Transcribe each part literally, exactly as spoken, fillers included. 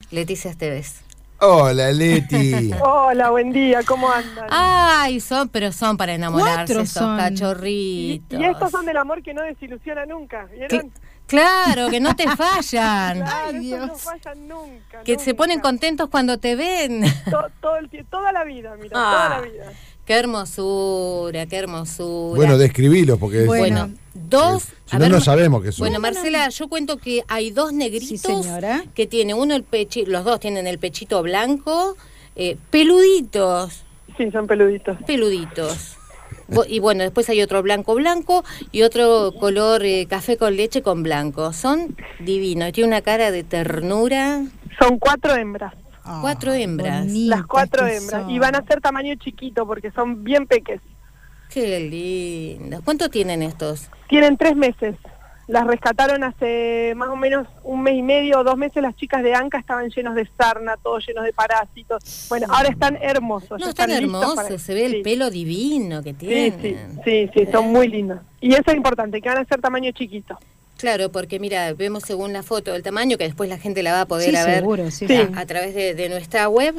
Leticia Esteves. Hola, Leti. Hola, buen día, ¿cómo andan? Ay, son, pero son para enamorarse Cuatro esos son. Y, cachorritos. y estos son del amor que no desilusiona nunca, ¿vieron? Que- Claro, que no te fallan. Claro, Ay, estos no Dios. fallan nunca. Que nunca. se ponen contentos cuando te ven. To- todo el tie- toda la vida, mira, Ah. toda la vida. Qué hermosura, qué hermosura. Bueno, describilo, porque Bueno. Bueno, dos. si a no, ver, no sabemos qué son. Bueno, Marcela, yo cuento que hay dos negritos Sí, señora. que tiene uno el pechito, los dos tienen el pechito blanco, eh, peluditos, Sí, son peluditos. peluditos. Bo- Y bueno, después hay otro blanco blanco y otro color eh, café con leche con blanco. Son divinos, tiene una cara de ternura. Son cuatro hembras, Ah, Cuatro hembras. bonitas las cuatro que hembras. son. Y van a ser tamaño chiquito porque son bien peques. Qué lindos. ¿Cuánto tienen estos? Tienen tres meses. Las rescataron hace más o menos un mes y medio o dos meses. Las chicas de Anca estaban llenos de sarna, todos llenos de parásitos. Bueno, ahora están hermosos. No, ya están listos hermosos, para- se ve el sí. pelo divino que Sí, tienen. sí, sí, sí, son muy lindos. Y eso es importante, que van a ser tamaño chiquito. Claro, porque mira, vemos según la foto el tamaño, que después la gente la va a poder Sí, a ver seguro, sí, Sí. sí. a, a través de, de nuestra web.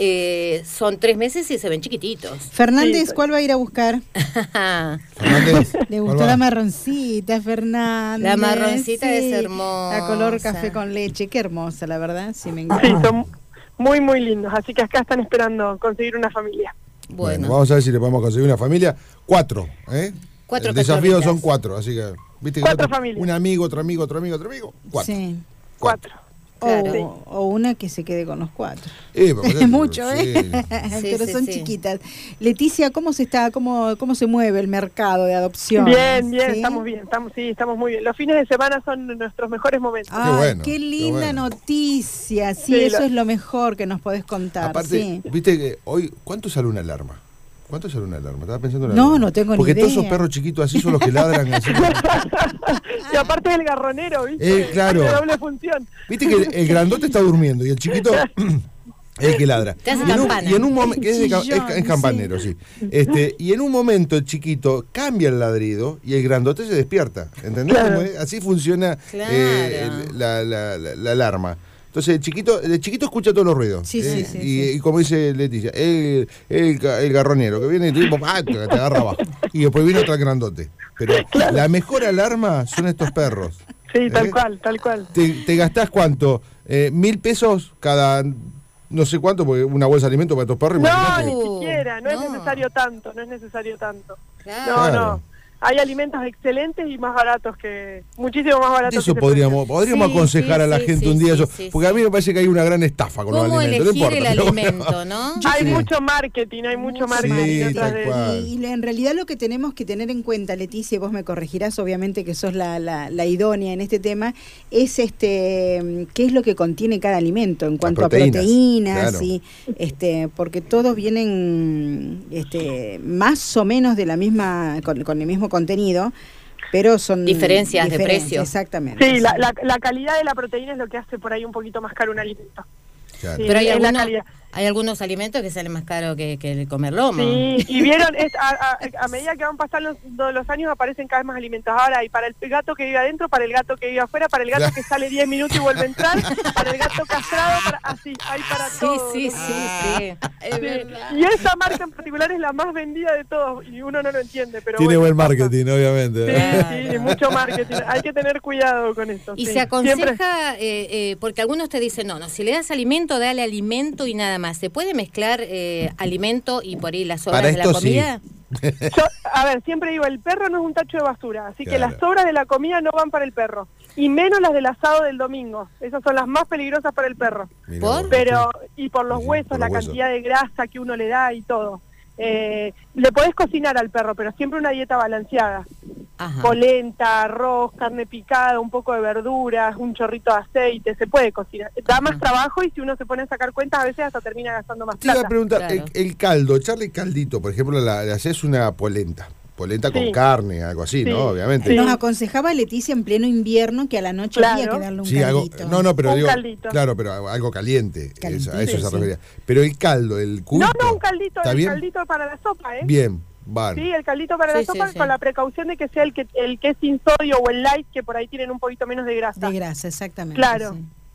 Eh, son tres meses y se ven chiquititos. Fernández, Sí. ¿cuál va a ir a buscar? Fernández, Le ¿cuál gustó va? la marroncita, Fernández. La marroncita sí. es hermosa. La color café con leche, qué hermosa, la verdad, sí me Sí, encanta. son muy, muy lindos. Así que acá están esperando conseguir una familia. Bueno, Bueno, vamos a ver si le podemos conseguir una familia. Cuatro, ¿eh? Cuatro El desafío cachorritas. son cuatro, así que, viste que Cuatro otro- familias. un amigo, otro amigo, otro amigo, otro amigo. Cuatro. Sí. Cuatro. Claro. O, o una que se quede con los cuatro. Eh, pero- Es mucho, sí. ¿eh? Sí, Pero sí, son sí. chiquitas. Leticia, ¿cómo se está, cómo, cómo se mueve el mercado de adopción? Bien, bien, ¿Sí? estamos bien, estamos, sí, estamos muy bien. Los fines de semana son nuestros mejores momentos. Ay, bueno, qué qué linda bueno. noticia. Sí, Sí, eso lo- es lo mejor que nos podés contar. Aparte, sí. viste que hoy, ¿cuánto sale una alarma? ¿Cuánto sale una alarma? Estaba pensando en la No, alarma. no tengo ni Porque todos esos idea. perros chiquitos así son los que ladran. Así como- Y aparte del garronero, ¿viste? Eh, claro. Hace doble función. Viste que el, el grandote está durmiendo y el chiquito es el que ladra. Te hace y, en un, campana. y en un momento, que es, de ca- es, Chillón, ca- es campanero, sí. Este, y en un momento el chiquito cambia el ladrido y el grandote se despierta. ¿Entendés? Claro. cómo es? Así funciona Claro. eh, el- la, la- la- la alarma. Entonces el chiquito, el chiquito escucha todos los ruidos. Sí, sí, sí, y, sí. y como dice Leticia, el, el, ga- el garronero que viene y tipo, ¡ah! te, te agarra abajo. Y después viene otro grandote. Pero la mejor alarma son estos perros. Sí, tal ¿Eh? cual, tal cual. ¿Te, te gastás cuánto? Eh, ¿Mil pesos cada no sé cuánto? Porque una bolsa de alimento para estos perros. No, imagínate. ni Uh, siquiera, no, no. es necesario tanto, no es necesario tanto. Claro. No, Claro. no. Hay alimentos excelentes y más baratos que, muchísimo más baratos. De eso que se podríamos, podríamos Sí, aconsejar sí, a la sí, gente sí, un día sí, eso, sí, porque a mí me parece que hay una gran estafa con los ¿Cómo alimentos. No elegir importa, el pero bueno. alimento, no? Hay Sí. mucho marketing, hay mucho Mucho marketing Sí, detrás tal de cual. Y, y en realidad lo que tenemos que tener en cuenta, Leticia, y vos me corregirás, obviamente que sos la, la, la idónea en este tema, es este qué es lo que contiene cada alimento en cuanto proteínas, a proteínas, claro. y este, porque todos vienen este más o menos de la misma, con, con el mismo contenido, pero son Diferencias de precio. Exactamente. Sí, la, la, la calidad de la proteína es lo que hace por ahí un poquito más caro un alimento. Claro. Sí, Pero hay, es la algunos, calidad. hay algunos alimentos que salen más caros que, que el comer lomo. Sí, y vieron, es, a, a, a medida que van pasando los, los años aparecen cada vez más alimentos. Ahora hay para el gato que vive adentro, para el gato que vive afuera, para el gato Claro. que sale diez minutos y vuelve a entrar, para el gato castrado, para, así, hay para Sí, todo. sí, ¿no? sí, sí. Es Sí, verdad. y esa marca en particular es la más vendida de todos y uno no lo entiende, pero Tiene bueno, buen marketing, obviamente. Sí, sí, mucho marketing. Hay que tener cuidado con eso. Y sí. se aconseja, Siempre- eh, eh, porque algunos te dicen, no, no, si le das alimento, dale alimento y nada más. ¿Se puede mezclar eh, alimento y por ahí las sobras Para de la esto sí. comida? Yo, a ver, siempre digo, el perro no es un tacho de basura, así que Claro. las sobras de la comida no van para el perro. Y menos las del asado del domingo. Esas son las más peligrosas para el perro. Mirá ¿Por? vos. Pero, y por los Sí, sí, huesos, por la los huesos. cantidad de grasa que uno le da y todo. Eh, le podés cocinar al perro, pero siempre una dieta balanceada. Ajá. Polenta, arroz, carne picada, un poco de verduras, un chorrito de aceite, se puede cocinar. Da más trabajo y si uno se pone a sacar cuentas a veces hasta termina gastando más Te iba plata. a preguntar, Claro. el, el caldo, echarle caldito, por ejemplo, la- le haces una polenta. Polenta con Sí. carne, algo así, Sí. ¿no? Obviamente. Sí. Nos aconsejaba Leticia en pleno invierno que a la noche Claro. había que darle un Sí, algo, caldito. no, no, pero Un digo, caldito. claro, pero algo caliente, Calientito, eso- a eso se sí. refería. Pero el caldo, el cubito, No, no, un caldito, ¿está el bien? caldito para la sopa, ¿eh? Bien, van. Sí, el caldito para Sí, la sopa sí, sí. con la precaución de que sea el que el que es sin sodio o el light, que por ahí tienen un poquito menos de grasa. De grasa, exactamente. Claro. sí.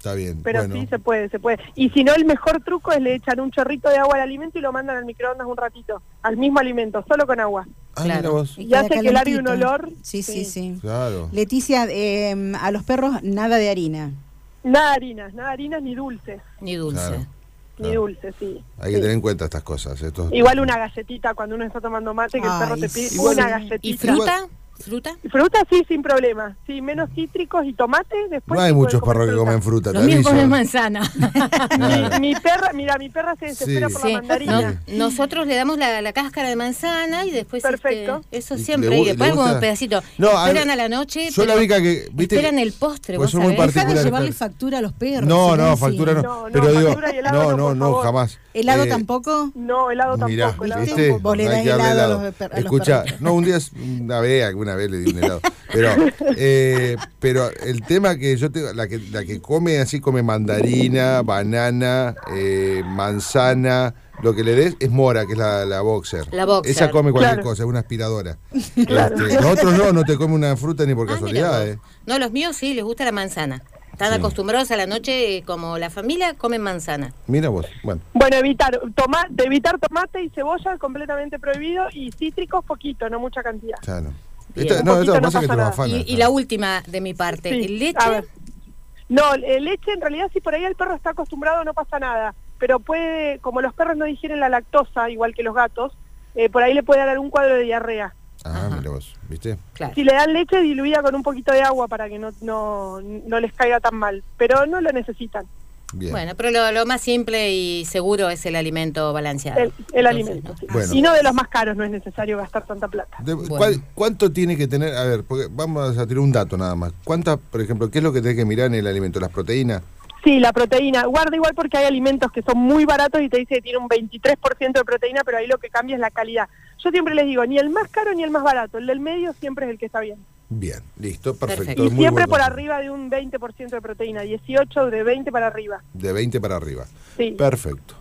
Está bien, Pero bueno. sí, se puede, se puede. Y si no, el mejor truco es le echan un chorrito de agua al alimento y lo mandan al microondas un ratito, al mismo alimento, solo con agua. Ah, Claro. mira vos. Y hace que largue un calentito. olor. Sí, sí, Sí. sí. Claro. Leticia, eh, a los perros nada de harina. Nada harinas, nada harinas ni dulces, Ni dulce. Claro. ni Claro. dulces, sí. Hay que Sí. tener en cuenta estas cosas. Estos... Igual una galletita cuando uno está tomando mate, que Ay, el perro te pide sí. una Igual- galletita. ¿Y fruta? ¿Fruta? Y fruta sí, sin problema. Sí, menos cítricos y tomate. Después No hay sí muchos pueden perros que comer comen fruta, te Los míos aviso. comen manzana. Claro. Mi perra, mira, mi perra se desespera Sí. por Sí, la mandarina. no, nosotros le damos la, la cáscara de manzana y después Perfecto. este, eso ¿Y siempre, le gu- y le después gusta? algunos pedacitos. No, a Esperan ver, a la noche, yo la pero única que, viste, esperan el postre, pues vos son muy sabés. Deja de particulares, llevarle pero- factura a los perros. No, no, Silencio. factura no. No, no, pero digo, factura y helado no, no, no, por no, favor. jamás. ¿Helado Eh, tampoco? No, helado Mirá, tampoco. helado ¿viste? tampoco. Vos le No hay das que darle helado a helado. los per- a los Escucha, perritos. no, un día, es- una vez, alguna vez le di un helado. Pero, eh, pero el tema que yo tengo, la que, la que come así, come mandarina, banana, eh, manzana, lo que le des es Mora, que es la, la boxer. La boxer. Esa come cualquier Claro. cosa, es una aspiradora. Claro. Este, nosotros no, no te come una fruta ni por Ah, casualidad, mira eh. vos. No, los míos sí, les gusta la manzana. Están Sí. acostumbrados a la noche, eh, como la familia, comen manzana. Mira vos, bueno. Bueno, evitar, toma, de evitar tomate y cebolla completamente prohibido y cítricos poquito, no mucha cantidad. Ya no. Bien. Esta- Un no, poquito esto no pasa que te pasa lo nada. afana. Y, y la última de mi parte, Sí, ¿leche? a ver. No, eh, leche en realidad si por ahí el perro está acostumbrado no pasa nada, pero puede, como los perros no digieren la lactosa igual que los gatos, eh, por ahí le puede dar un cuadro de diarrea. Ah, Ajá. mira vos, ¿viste? Claro. Si le dan leche diluida con un poquito de agua para que no, no, no les caiga tan mal, pero no lo necesitan, Bien. Bueno, pero lo, lo más simple y seguro es el alimento balanceado. el, el Entonces, alimento. ¿no? Sí. Bueno. Y no de los más caros, no es necesario gastar tanta plata. De- Bueno. ¿cuál- ¿Cuánto tiene que tener? A ver, porque vamos a tirar un dato nada más. ¿Cuántas, por ejemplo, qué es lo que tenés que mirar en el alimento? ¿Las proteínas? Sí, la proteína. Guarda igual porque hay alimentos que son muy baratos y te dice que tiene un veintitrés por ciento de proteína, pero ahí lo que cambia es la calidad. Yo siempre les digo, ni el más caro ni el más barato, el del medio siempre es el que está bien. Bien, listo, perfecto. Perfecto. Y muy siempre buen por consejo. arriba de un veinte por ciento de proteína, dieciocho de veinte para arriba. De veinte para arriba. Sí. Perfecto.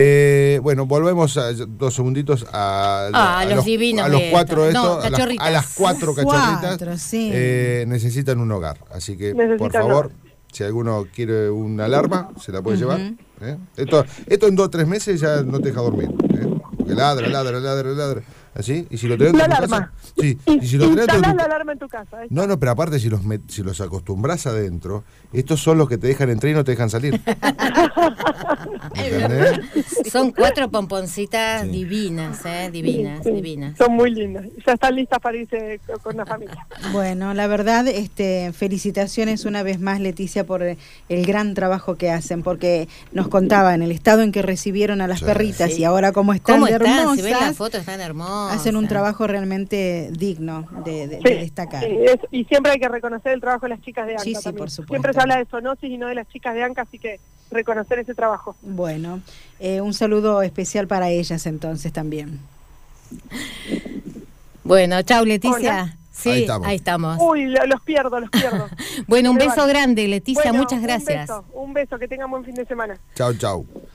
Eh, bueno, volvemos a, dos segunditos a, Ah, los divinos a los de cuatro esta. estos, No, a, las, cachorritas. a las cuatro cachorritas. Cuatro, sí. eh, necesitan un hogar. Así que, Necesitan por un favor, hogar. si alguno quiere una alarma, se la puede Ujú. llevar. ¿eh? Esto, esto en dos o tres meses ya no te deja dormir. ¿eh? Porque ladra, ladra, ladra, ladra. ¿Así? Y si lo tenés La en tu alarma. casa. Sí, y si lo tenés dentro de Instalás tu- la alarma en tu casa. ¿eh? No, no, pero aparte si los met- si los acostumbras adentro, estos son los que te dejan entrar y no te dejan salir. ¿Entendés? Son cuatro pomponcitas Sí. divinas, ¿eh? Divinas, Sí, divinas. Son muy lindas. Ya están listas para irse co- con la familia. Bueno, la verdad, este, felicitaciones una vez más, Leticia, por el gran trabajo que hacen, porque nos contaban el estado en que recibieron a las Sí. perritas Sí. y ahora cómo están ¿Cómo de están? hermosas. Si ven la foto, están hermosas. Hacen un trabajo realmente digno de, de- Sí, de destacar. sí, es- y siempre hay que reconocer el trabajo de las chicas de ANCA Sí, sí, también. por supuesto. Siempre se habla de zoonosis y no de las chicas de ANCA, así que reconocer ese trabajo. Bueno, eh, un saludo especial para ellas entonces también. Bueno, chau, Leticia. Hola. Sí, Ahí estamos. ahí estamos. Uy, lo- los pierdo, los pierdo. Bueno, un Me beso van. grande, Leticia, Bueno, muchas gracias. Un beso, un beso, que tengan buen fin de semana. Chau, chau.